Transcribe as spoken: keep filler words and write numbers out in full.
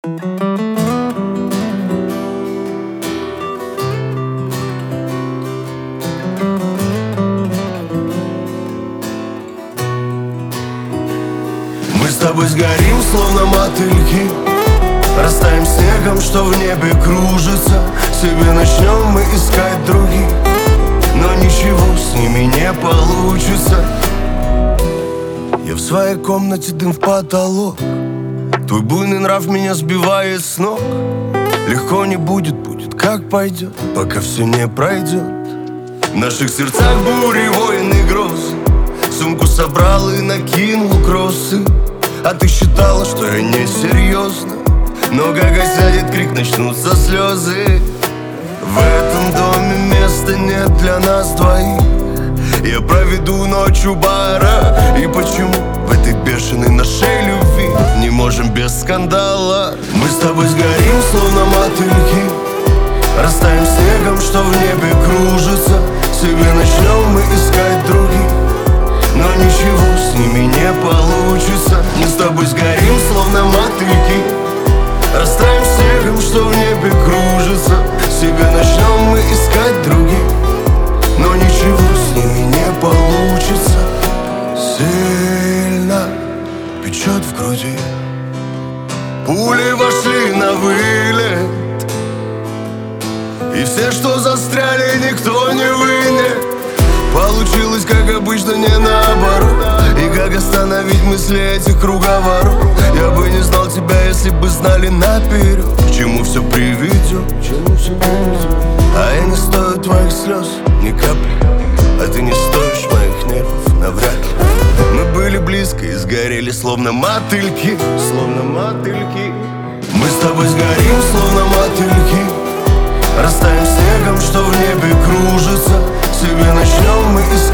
Мы с тобой сгорим, словно мотыльки, растаем снегом, что в небе кружится. Себе начнем мы искать других, но ничего с ними не получится. Я в своей комнате, дым в потолок. Твой буйный нрав меня сбивает с ног. Легко не будет, будет как пойдет, пока все не пройдет. В наших сердцах бури, войны, грозы. Сумку собрал и накинул кроссы. А ты считала, что я не серьезно, но как осядет крик, начнутся слезы. В этом доме места нет для нас двоих. Я проведу ночь у бара. И почему в этой бешеной нашей любви не можем без скандала? Мы с тобой сгорим, словно мотыльки, растаем снегом, что в небе кружится. Себе начнем мы искать других, но ничего с ними не получится. Мы с тобой сгорим, словно мотыльки, растаем снегом, что в небе кружится. Себе начнем мы искать других, но ничего с ними не получится. Сильно печет в груди, пули вошли на вылет, и все, что застряли, никто не вынет. Получилось, как обычно, не наоборот. И как остановить мысли этих круговорот? Я бы не знал тебя, если бы знали наперед, к чему все приведет, к чему все приведет. А я не стою твоих слез ни капли, а ты не стоишь моих нервов навряд ли. Мы были близко и сгорели, словно мотыльки, словно мотыльки. Мы с тобой сгорим, словно мотыльки, растаем снегом, что в небе кружится. Себе начнем мы искать